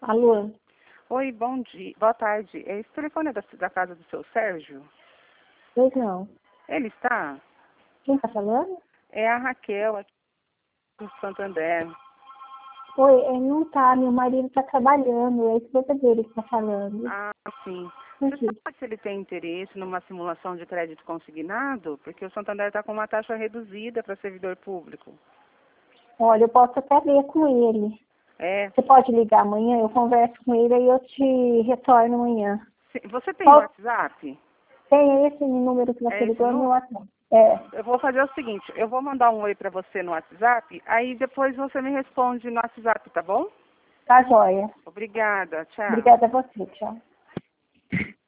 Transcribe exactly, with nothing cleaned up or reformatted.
Alô? Oi, bom dia, boa tarde. Esse telefone é da, da casa do seu Sérgio? Pois não. Ele está? Quem tá falando? É a Raquel, aqui do Santander. Oi, ele não tá, meu marido tá trabalhando, é a esposa dele que tá falando. Ah, sim. Por Você quê? sabe se ele tem interesse numa simulação de crédito consignado? Porque o Santander está com uma taxa reduzida para servidor público. Olha, eu posso até ver com ele. É. Você pode ligar amanhã, eu converso com ele e eu te retorno amanhã. Se- Você tem Qual WhatsApp? tem esse número que você É esse ligou no meu número? WhatsApp? É, Eu vou fazer o seguinte, eu vou mandar um oi para você no WhatsApp, aí depois você me responde no WhatsApp, tá bom? tá joia. Obrigada, tchau. Obrigada a você, tchau.